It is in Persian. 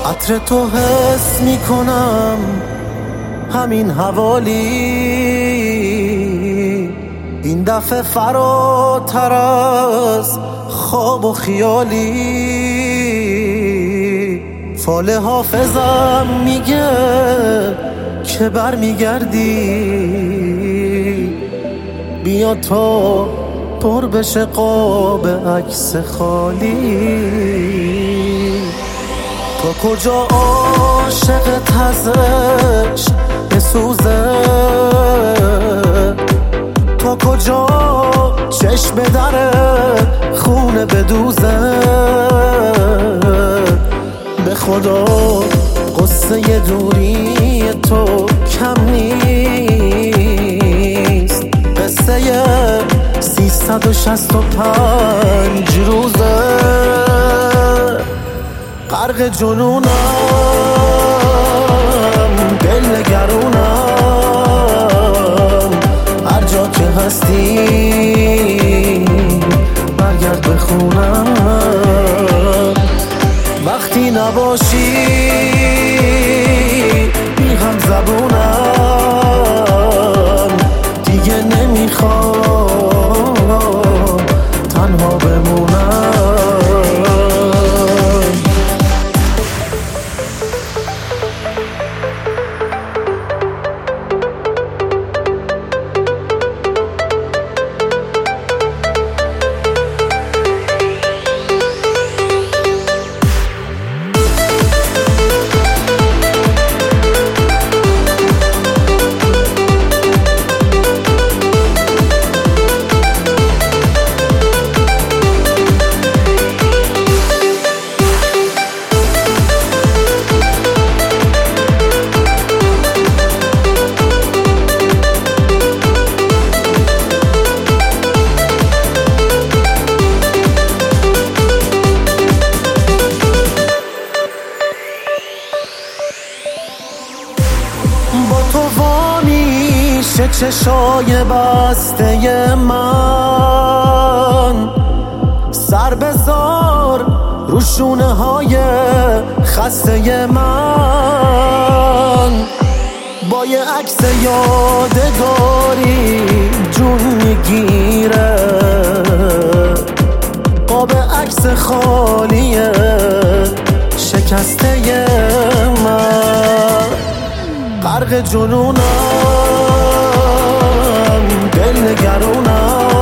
عطر تو حس میکنم همین حوالی، این دفعه فراتر از خواب و خیالی. فال حافظم میگه که بر میگردی، بیا تا پر بشه قاب عکس خالی. تا کجا عاشق تزش بسوزه، تا کجا چشم در خونه بدوزه. به خدا قصه دوری تو کم نیست، قصه 365 روزه. غرق جنونم، دل نگرونم، هر جا که هستی برگرد به خونم. وقتی نباشی بی هم زبونم، دیگه نمیخوام تنها بمونم. با تو وامیشه چشای بسته من، سر بذار رو شونه های خسته من. با یه عکس یادگاری جون میگیره، قاب عکس خالیه شکسته من. غرق جنونم، دل نگرونم،